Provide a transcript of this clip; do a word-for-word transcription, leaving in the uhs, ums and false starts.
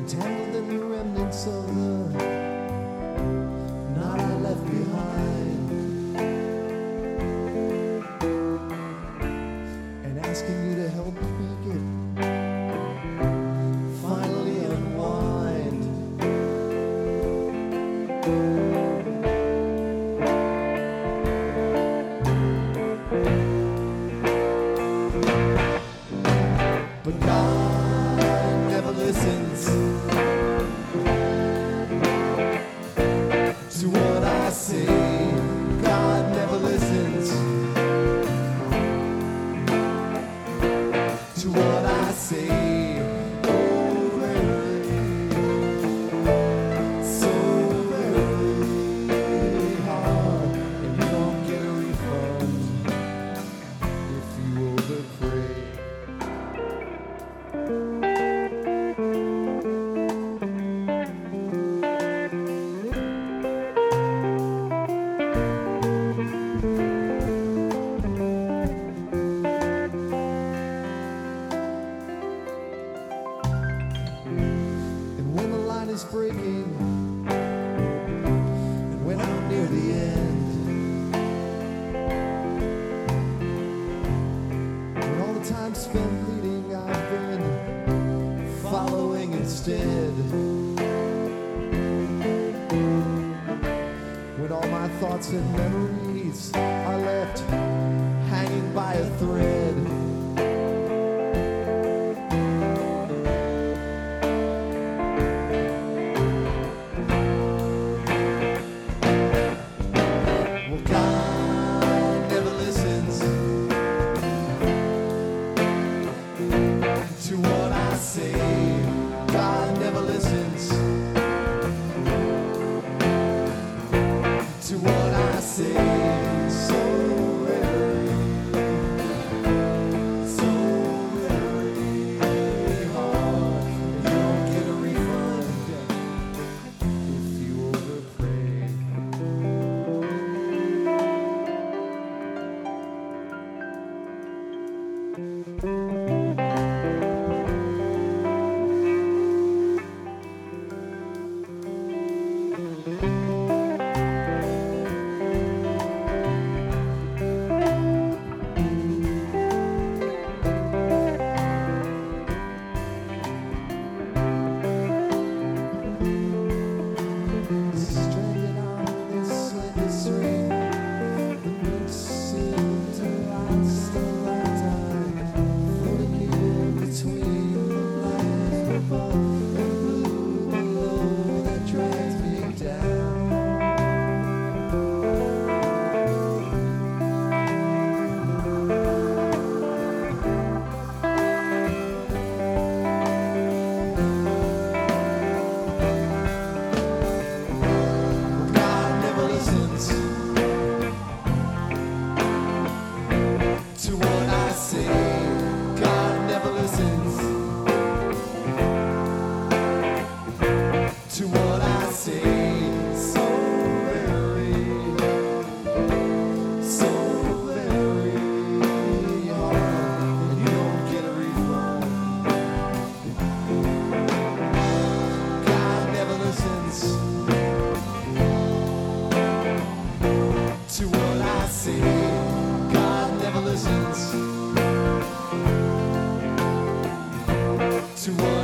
tangled in the remnants of the night I left behind, and asking you to help me make it finally unwind. But God never listens to what I say. God never listens to what I say. Oh, very, so very hard, and you don't get a refund if you overpray. Is breaking, and when I'm near the end, when all the time spent leading I've been following instead, when all my thoughts and memories are left hanging by a thread. To what I say, God never listens to what I say. So very, so very hard, and you don't get a refund if you overpray. Stranded on this slender string, the weeks seem to last a lifetime, floating in between the black above and blue below that drags me down. God never listens to what I say. God never listens to what I say. So very, so very hard, and you don't get a refund. God never listens to what I say. God never listens to what